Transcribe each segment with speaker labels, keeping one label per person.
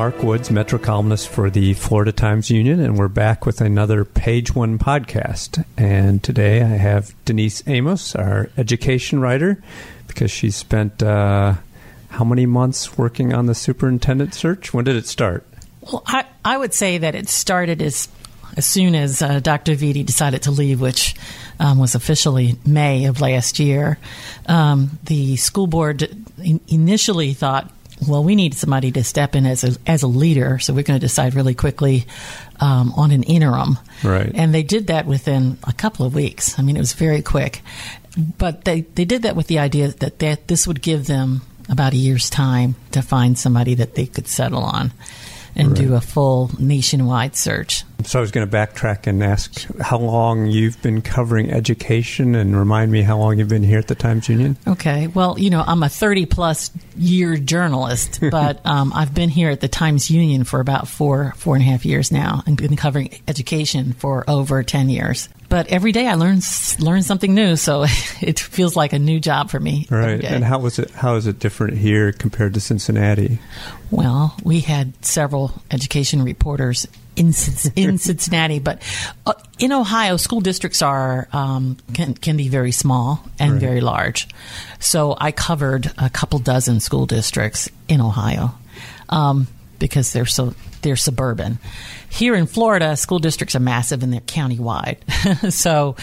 Speaker 1: Mark Woods, Metro columnist for the Florida Times-Union, and we're back with another Page One podcast. And today I have Denise Amos, our education writer, because she spent how many months working on the superintendent search? When did it start?
Speaker 2: Well, I would say that it started as soon as Dr. Vitti decided to leave, which was officially May of last year. The school board initially thought, well, we need somebody to step in as a leader, so we're going to decide really quickly on an interim.
Speaker 1: Right.
Speaker 2: And they did that within a couple of weeks. I mean, it was very quick. But they did that with the idea that this would give them about a year's time to find somebody that they could settle on and do a full nationwide search.
Speaker 1: So I was going to backtrack and ask how long you've been covering education and remind me how long you've been here at the Times-Union.
Speaker 2: Okay. Well, I'm a 30-plus year journalist, but I've been here at the Times-Union for about four and a half years now and been covering education for over 10 years. But every day I learn something new, so it feels like a new job for me.
Speaker 1: Right. And how is it different here compared to Cincinnati?
Speaker 2: Well, we had several education reporters in Cincinnati, but in Ohio, school districts are can be very small and very large. So I covered a couple dozen school districts in Ohio because they're suburban. Here in Florida, school districts are massive and they're countywide. So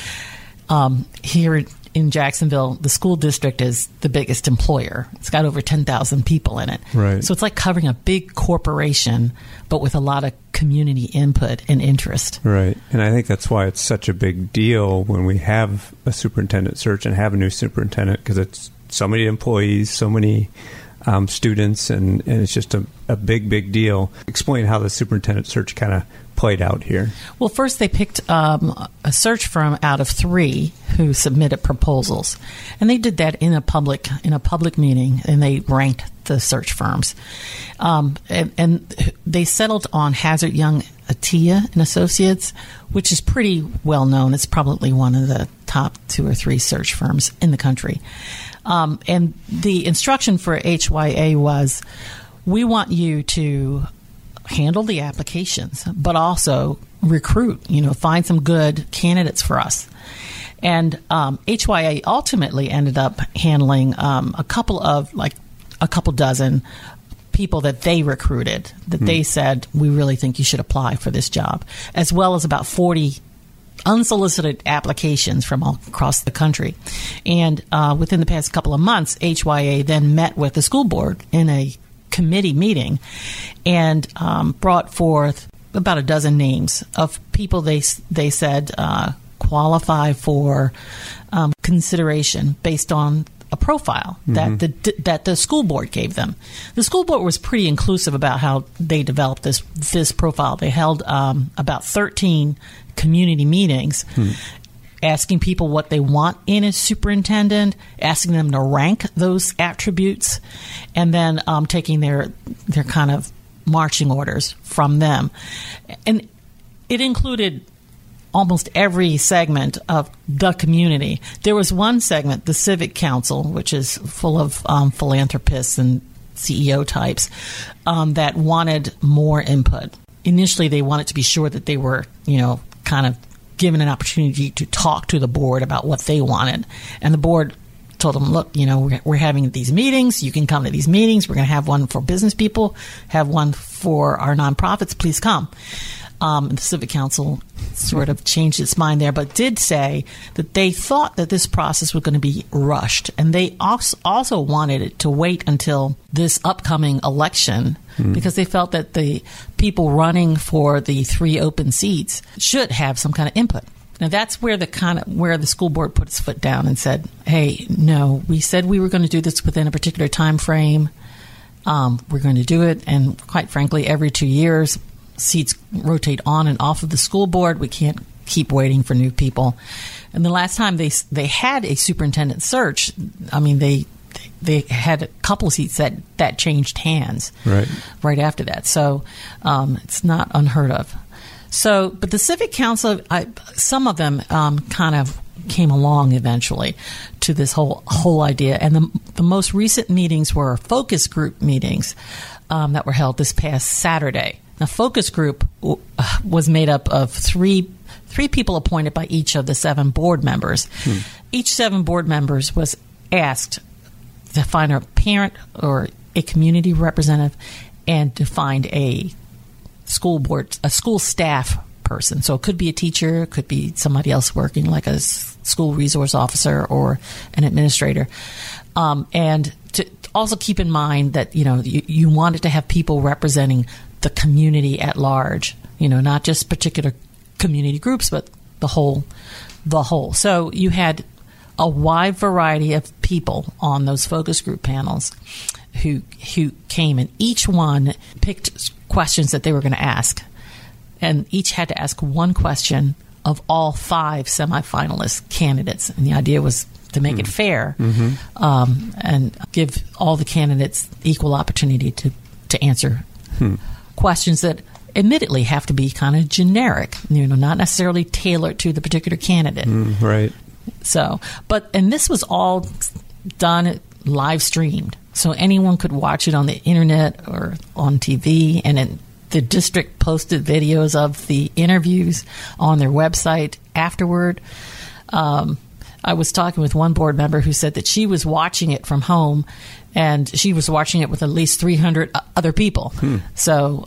Speaker 2: here in Jacksonville, the school district is the biggest employer. It's got over 10,000 people in it.
Speaker 1: Right.
Speaker 2: So it's like covering a big corporation, but with a lot of community input and interest.
Speaker 1: Right. And I think that's why it's such a big deal when we have a superintendent search and have a new superintendent, because it's so many employees, so many students, and it's just a big deal. Explain how the superintendent search kind of played out here. Well,
Speaker 2: first they picked a search firm out of 3 who submitted proposals, and they did that in a public meeting, and they ranked the search firms, and they settled on Hazard Young Attia and Associates, which is pretty well known. It's probably one of the top 2 or 3 search firms in the country. And the instruction for HYA was, we want you to handle the applications, but also recruit, find some good candidates for us. And HYA ultimately ended up handling a couple dozen people that they recruited, that they said, we really think you should apply for this job, as well as about 40 unsolicited applications from all across the country. And within the past couple of months, HYA then met with the school board in a committee meeting and brought forth about a dozen names of people they said qualify for consideration based on a profile that the school board gave them. The school board was pretty inclusive about how they developed this profile. They held about 13 community meetings, asking people what they want in a superintendent, asking them to rank those attributes, and then taking their kind of marching orders from them. And it included almost every segment of the community. There was one segment, the Civic Council, which is full of philanthropists and CEO types, that wanted more input. Initially, they wanted to be sure that they were, kind of given an opportunity to talk to the board about what they wanted. And the board told them, look, we're having these meetings. You can come to these meetings. We're going to have one for business people, have one for our nonprofits. Please come. The Civic Council sort of changed its mind there, but did say that they thought that this process was going to be rushed. And they also wanted it to wait until this upcoming election because they felt that the people running for the 3 open seats should have some kind of input. Now, that's where the school board put its foot down and said, hey, no, we said we were going to do this within a particular time frame. We're going to do it. And quite frankly, every 2 years, seats rotate on and off of the school board. We can't keep waiting for new people. And the last time they had a superintendent search, I mean, they had a couple of seats that changed hands right after that. So it's not unheard of. So, but the Civic Council, some of them kind of came along eventually to this whole idea. And the most recent meetings were focus group meetings that were held this past Saturday. The focus group was made up of three people appointed by each of the 7 board members. Each 7 board members was asked to find a parent or a community representative and to find a school staff person. So it could be a teacher, it could be somebody else working like a school resource officer or an administrator. And to also keep in mind that, you wanted to have people representing the community at large, not just particular community groups, but the whole. So you had a wide variety of people on those focus group panels who came, and each one picked questions that they were going to ask. And each had to ask one question of all 5 semifinalist candidates. And the idea was to make it fair and give all the candidates equal opportunity to answer questions that admittedly have to be kind of generic, not necessarily tailored to the particular candidate.
Speaker 1: Right.
Speaker 2: So, and this was all done live streamed. So anyone could watch it on the internet or on TV, and then the district posted videos of the interviews on their website afterward. I was talking with one board member who said that she was watching it from home, and she was watching it with at least 300 other people. So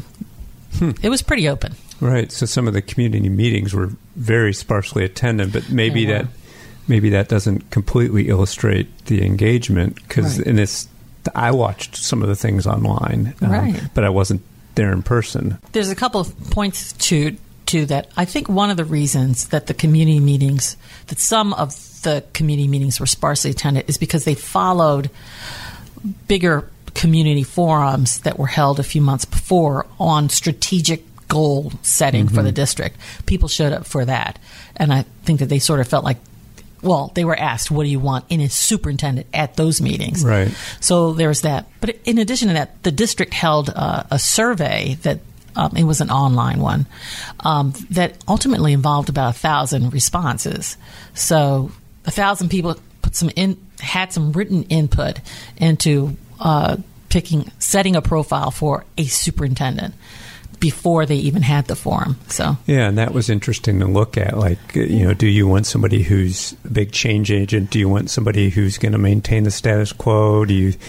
Speaker 2: it was pretty open.
Speaker 1: Right. So some of the community meetings were very sparsely attended, but maybe that doesn't completely illustrate the engagement, because in this, I watched some of the things online, but I wasn't there in person. There's
Speaker 2: a couple of points to that. I think one of the reasons that some of the community meetings were sparsely attended is because they followed bigger community forums that were held a few months before on strategic goal setting for the district. People showed up for that. And I think that they sort of felt like, they were asked, what do you want in a superintendent at those meetings?
Speaker 1: Right.
Speaker 2: So there's that. But in addition to that, the district held a survey that it was an online one that ultimately involved about 1,000 responses. So 1,000 people had some written input into setting a profile for a superintendent before they even had the forum. So
Speaker 1: and that was interesting to look at. Like, do you want somebody who's a big change agent? Do you want somebody who's going to maintain the status quo?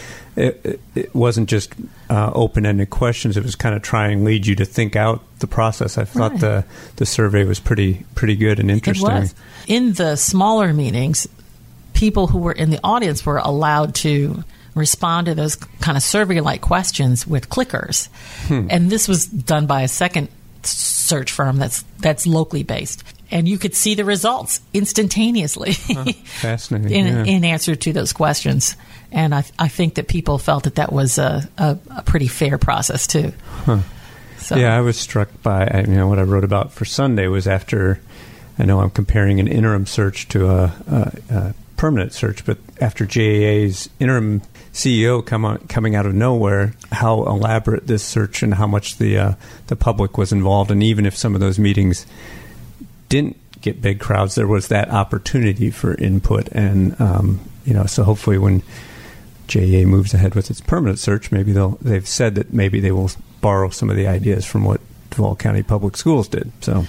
Speaker 1: It wasn't just open-ended questions. It was kind of try and lead you to think out the process. I thought the survey was pretty good and interesting.
Speaker 2: It was. In the smaller meetings, people who were in the audience were allowed to respond to those kind of survey-like questions with clickers. And this was done by a second search firm that's locally based. And you could see the results instantaneously
Speaker 1: fascinating.
Speaker 2: in answer to those questions. And I think that people felt that was a pretty fair process, too. So.
Speaker 1: Yeah, I was struck by, what I wrote about for Sunday was after, I know I'm comparing an interim search to a permanent search, but after JAA's interim CEO coming out of nowhere, how elaborate this search and how much the public was involved. And even if some of those meetings didn't get big crowds, there was that opportunity for input. And, so hopefully when JAA moves ahead with its permanent search, maybe they've said that maybe they will borrow some of the ideas from what Duval County Public Schools did. So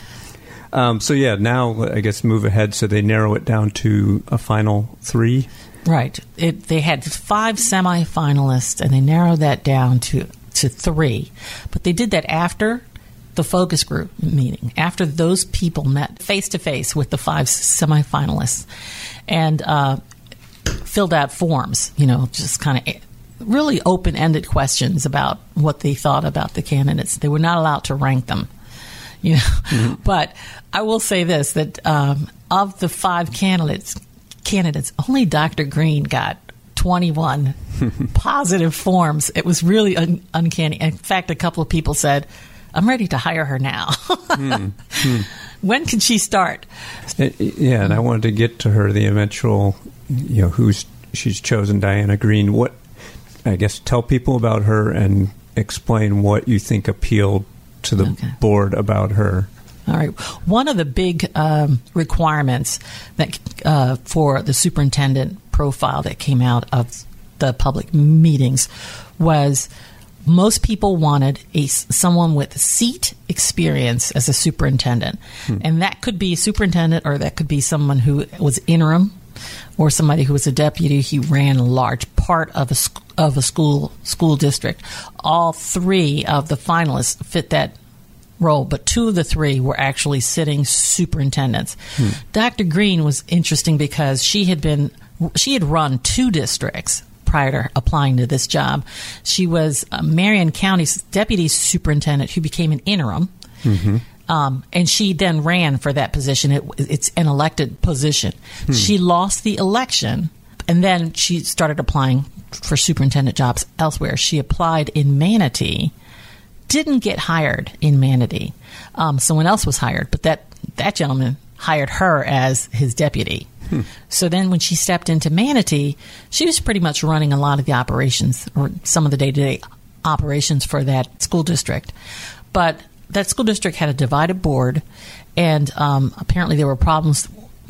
Speaker 1: now I guess move ahead. So they narrow it down to a final 3.
Speaker 2: Right. They had 5 semifinalists, and they narrowed that down to 3. But they did that after the focus group meeting, after those people met face-to-face with the 5 semifinalists and filled out forms, just kind of really open-ended questions about what they thought about the candidates. They were not allowed to rank them. But I will say this, that of the 5 candidates, only Dr. Green got 21 positive forms. It was really uncanny. In fact, a couple of people said, I'm ready to hire her now. When can she start?
Speaker 1: Yeah, and I wanted to get to her, the eventual, she's chosen Diana Green. What, I guess, tell people about her and explain what you think appealed to the board about her.
Speaker 2: All right. One of the big requirements that for the superintendent profile that came out of the public meetings was most people wanted someone with seat experience as a superintendent. And that could be a superintendent, or that could be someone who was interim, or somebody who was a deputy who ran a large part of a school district. All three of the finalists fit that role, but two of the three were actually sitting superintendents. Dr. Green was interesting because she had run two districts prior to applying to this job. She was Marion County's deputy superintendent who became an interim. And she then ran for that position. It's an elected position. She lost the election, and then she started applying for superintendent jobs elsewhere. She applied in Manatee, didn't get hired in Manatee. Someone else was hired, but that gentleman hired her as his deputy. So then when she stepped into Manatee, she was pretty much running a lot of the operations, or some of the day-to-day operations for that school district. But that school district had a divided board, and apparently there were problems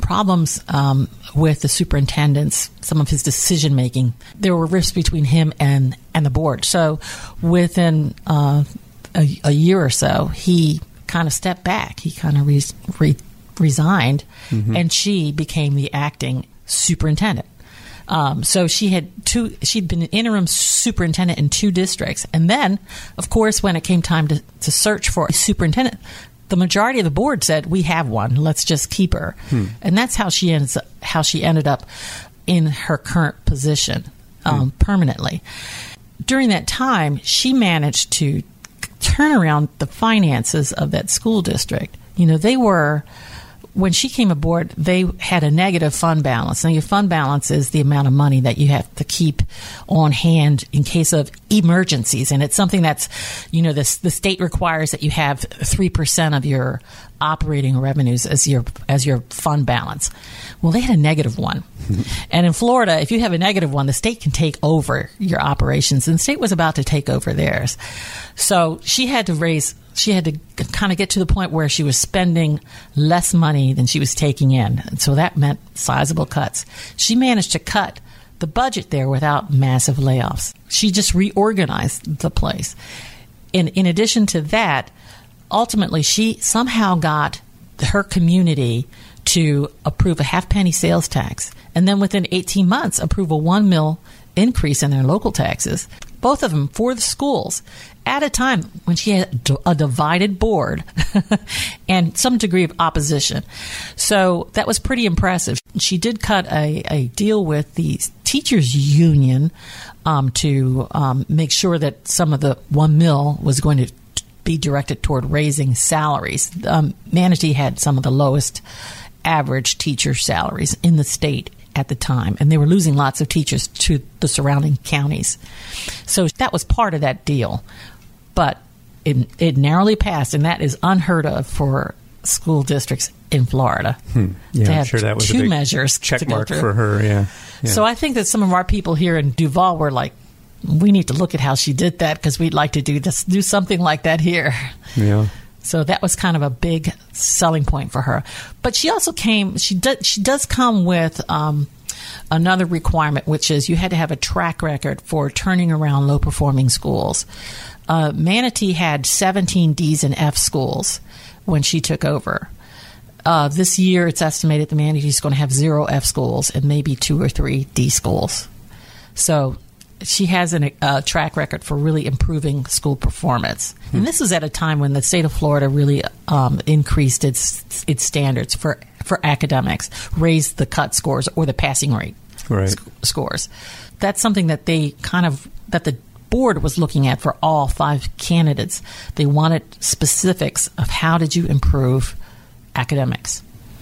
Speaker 2: with the superintendent's, some of his decision making. There were rifts between him and the board. So within a year or so, he kind of stepped back. He kind of resigned, and she became the acting superintendent. So she'd been an interim superintendent in two districts. And then, of course, when it came time to search for a superintendent, the majority of the board said, we have one, let's just keep her. And that's how she ended up in her current position permanently. During that time, she managed to turn around the finances of that school district. When she came aboard, they had a negative fund balance. Now, your fund balance is the amount of money that you have to keep on hand in case of emergencies. And it's something that's, the state requires that you have 3% of your operating revenues as your fund balance. Well, they had a negative one. And in Florida, if you have a negative one, the state can take over your operations. And the state was about to take over theirs. So she had to kind of get to the point where she was spending less money than she was taking in. And so that meant sizable cuts. She managed to cut the budget there without massive layoffs. She just reorganized the place. In addition to that, ultimately, she somehow got her community to approve a half-penny sales tax. And then within 18 months, approve a $1 million increase in their local taxes, both of them for the schools, at a time when she had a divided board and some degree of opposition. So that was pretty impressive. She did cut a deal with the teachers union to make sure that some of the $1 million was going to be directed toward raising salaries. Manatee had some of the lowest average teacher salaries in the state at the time, and they were losing lots of teachers to the surrounding counties. So that was part of that deal. But it narrowly passed, and that is unheard of for school districts in Florida.
Speaker 1: Yeah,
Speaker 2: to have
Speaker 1: I'm sure that was
Speaker 2: two
Speaker 1: a big
Speaker 2: measures
Speaker 1: check mark for her. Yeah.
Speaker 2: So I think that some of our people here in Duval were like, we need to look at how she did that because we'd like to do something like that here.
Speaker 1: Yeah.
Speaker 2: So that was kind of a big selling point for her. But she also she does come with another requirement, which is you had to have a track record for turning around low-performing schools. Manatee had 17 D's and F schools when she took over. This year, it's estimated that Manatee is going to have 0 F schools and maybe 2 or 3 D schools. So she has a track record for really improving school performance. And this is at a time when the state of Florida really increased its standards for academics, raised the cut scores or the passing rate scores. That's something that that the board was looking at for all 5 candidates. They wanted specifics of how did you improve academics.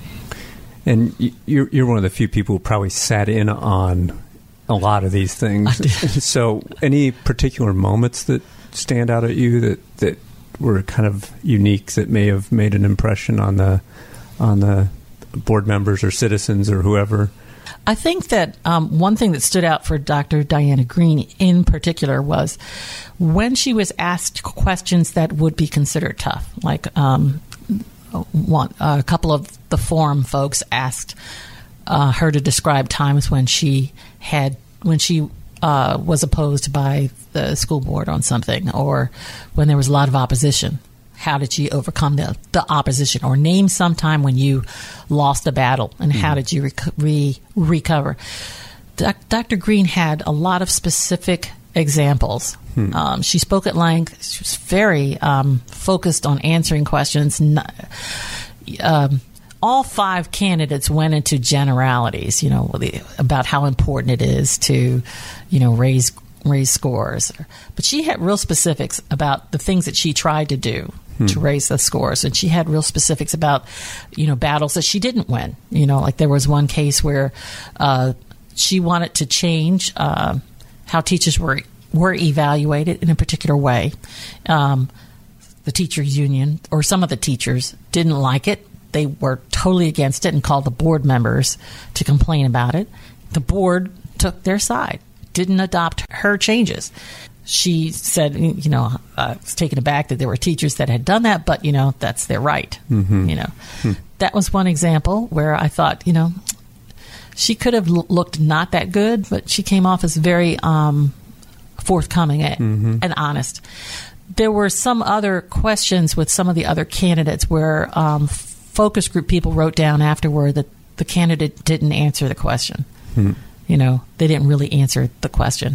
Speaker 1: And you're one of the few people who probably sat in on a lot of these things. So any particular moments that stand out at you that were kind of unique that may have made an impression on the board members or citizens or whoever?
Speaker 2: I think that one thing that stood out for Dr. Diana Green in particular was when she was asked questions that would be considered tough. Like a couple of the forum folks asked her to describe times when she was opposed by the school board on something, or when there was a lot of opposition. How did you overcome the opposition? Or name some time when you lost a battle, and how did you recover? Dr. Green had a lot of specific examples. She spoke at length. She was very focused on answering questions. All 5 candidates went into generalities, about how important it is to, raise scores. But she had real specifics about the things that she tried to do to raise the scores. And she had real specifics about, battles that she didn't win. Like there was one case where she wanted to change how teachers were evaluated in a particular way. The teachers union, or some of the teachers, didn't like it. They were totally against it and called the board members to complain about it. The board took their side, didn't adopt her changes. She said, I was taken aback that there were teachers that had done that, but, that's their right. That was one example where I thought, she could have looked not that good, but she came off as very forthcoming and honest. There were some other questions with some of the other candidates where focus group people wrote down afterward that the candidate didn't answer the question. They didn't really answer the question.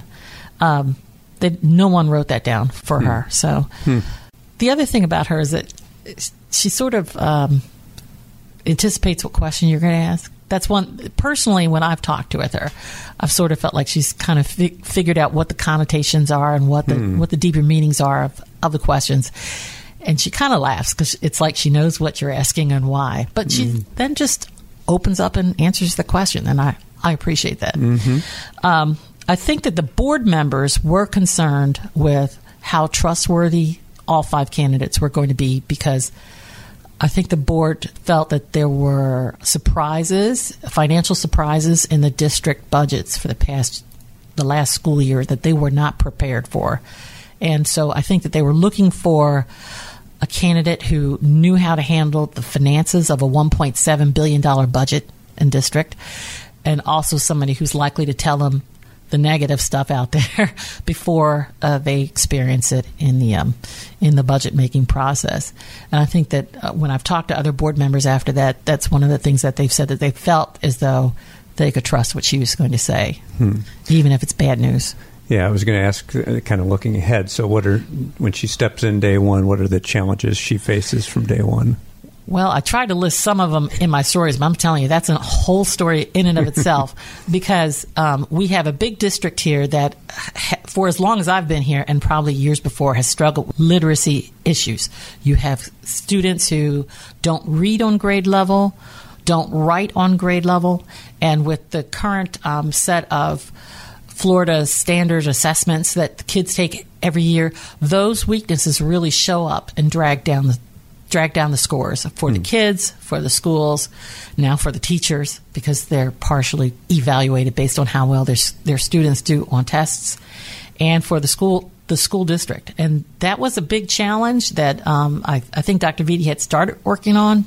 Speaker 2: No one wrote that down for her. So the other thing about her is that she sort of anticipates what question you're going to ask. That's one, personally, when I've talked with her, I've sort of felt like she's kind of figured out what the connotations are and what the deeper meanings are of the questions. And she kind of laughs because it's like she knows what you're asking and why. But she then just opens up and answers the question, and I appreciate that. I think that the board members were concerned with how trustworthy all 5 candidates were going to be, because I think the board felt that there were financial surprises in the district budgets for the last school year that they were not prepared for. And so I think that they were looking for a candidate who knew how to handle the finances of a $1.7 billion budget in district, and also somebody who's likely to tell them the negative stuff out there before they experience it in the budget making process. And I think that when I've talked to other board members after that, that's one of the things that they've said, that they felt as though they could trust what she was going to say, even if it's bad news.
Speaker 1: Yeah, I was going to ask, kind of looking ahead. So when she steps in day one, what are the challenges she faces from day one?
Speaker 2: Well, I tried to list some of them in my stories, but I'm telling you, that's a whole story in and of itself, because we have a big district here that, for as long as I've been here and probably years before, has struggled with literacy issues. You have students who don't read on grade level, don't write on grade level, and with the current set of Florida standard assessments that the kids take every year, those weaknesses really show up and drag down the scores for the kids, for the schools, now for the teachers, because they're partially evaluated based on how well their students do on tests, and for the school district. And that was a big challenge that I think Dr. Vitti had started working on,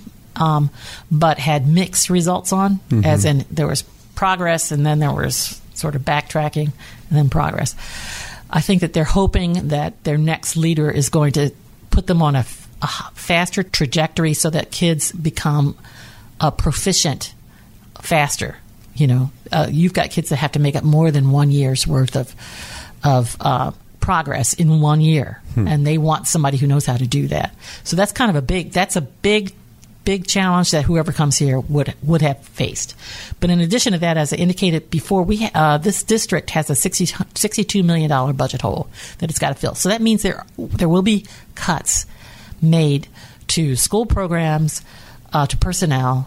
Speaker 2: but had mixed results on, as in there was progress and then there was sort of backtracking and then progress. I think that they're hoping that their next leader is going to put them on a faster trajectory so that kids become proficient faster. You've got kids that have to make up more than 1 year's worth of progress in 1 year, and they want somebody who knows how to do that. So that's kind of a big challenge that whoever comes here would have faced. But in addition to that, as I indicated before, this district has a $62 million budget hole that it's got to fill. So that means there will be cuts made to school programs, to personnel,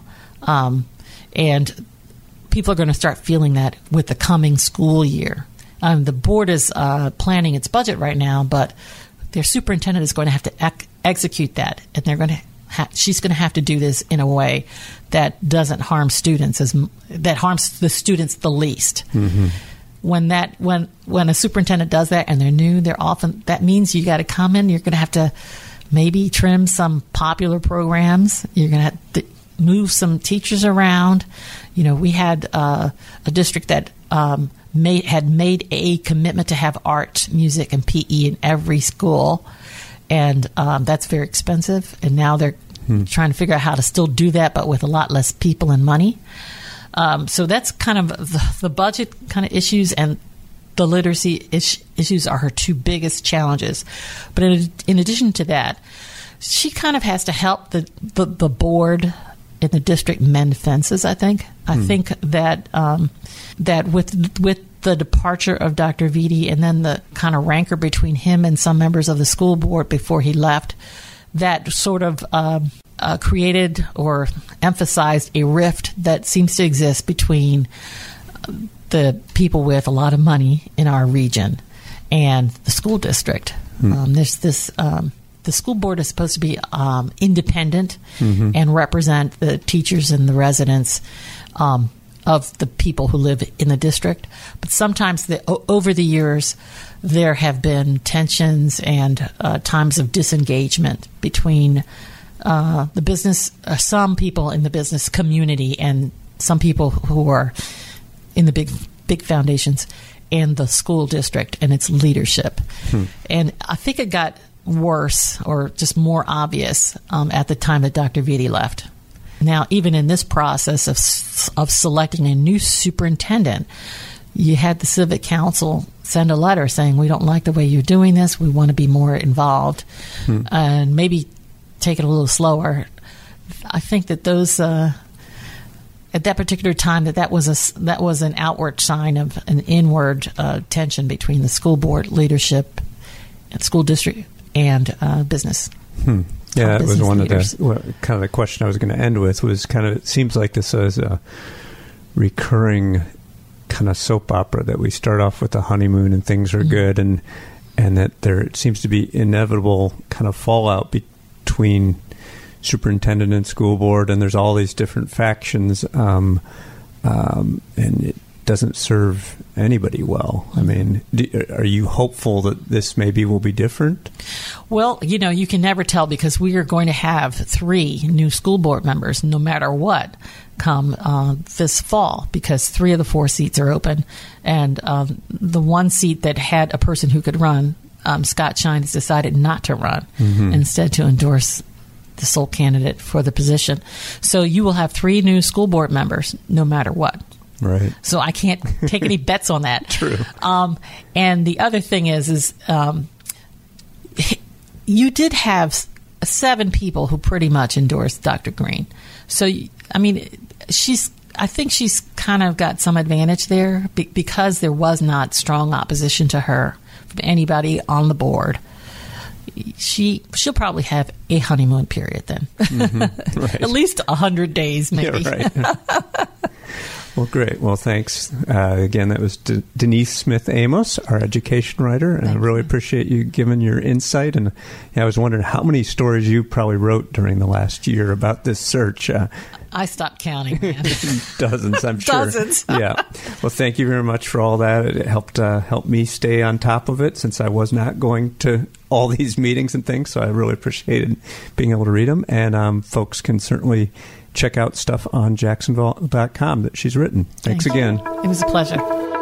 Speaker 2: and people are going to start feeling that with the coming school year. The board is planning its budget right now, but their superintendent is going to have to execute that, and she's going to have to do this in a way that doesn't harm students, that harms the students the least. When a superintendent does that and they're new, that means you got to come in. You're going to have to maybe trim some popular programs. You're going to have to move some teachers around. We had a district that had made a commitment to have art, music, and PE in every school, and that's very expensive. And now they're trying to figure out how to still do that, but with a lot less people and money. So that's kind of the budget kind of issues, and the literacy issues are her two biggest challenges. But in addition to that, she kind of has to help the board in the district mend fences, I think. I think that that with the departure of Dr. Vitti and then the kind of rancor between him and some members of the school board before he left, that sort of created or emphasized a rift that seems to exist between the people with a lot of money in our region and the school district. There's this... the school board is supposed to be independent and represent the teachers and the residents of the people who live in the district. But sometimes over the years, there have been tensions and times of disengagement between the business, some people in the business community and some people who are in the big foundations and the school district and its leadership. And I think it got worse or just more obvious at the time that Dr. Vitti left. Now, even in this process of selecting a new superintendent, you had the civic council send a letter saying, we don't like the way you're doing this. We want to be more involved and maybe take it a little slower. I think that those at that particular time that was an outward sign of an inward tension between the school board leadership and school district and business.
Speaker 1: Yeah, it was one leaders. Of the kind of the question I was going to end with was kind of, it seems like this is a recurring kind of soap opera that we start off with the honeymoon and things are good, and that there seems to be inevitable kind of fallout between superintendent and school board, and there's all these different factions, and it doesn't serve anybody well. I mean, are you hopeful that this maybe will be different?
Speaker 2: Well, you can never tell, because we are going to have 3 new school board members no matter what come this fall, because 3 of the 4 seats are open. And the one seat that had a person who could run, Scott Shine, has decided not to run, instead to endorse the sole candidate for the position. So you will have 3 new school board members no matter what.
Speaker 1: Right.
Speaker 2: So I can't take any bets on that.
Speaker 1: True.
Speaker 2: And the other thing is you did have 7 people who pretty much endorsed Dr. Green. So, I mean, I think she's kind of got some advantage there because there was not strong opposition to her from anybody on the board. She'll probably have a honeymoon period then. Right. At least 100 days, maybe.
Speaker 1: Yeah, right. Well, great. Well, thanks. Again, that was Denise Smith Amos, our education writer, and I really appreciate you giving your insight. And I was wondering how many stories you probably wrote during the last year about this search.
Speaker 2: I stopped counting, man.
Speaker 1: Dozens, I'm sure.
Speaker 2: Dozens.
Speaker 1: Yeah. Well, thank you very much for all that. It helped me stay on top of it since I was not going to all these meetings and things, so I really appreciated being able to read them. And folks can certainly check out stuff on Jacksonville.com that she's written. Thanks again.
Speaker 2: It was a pleasure.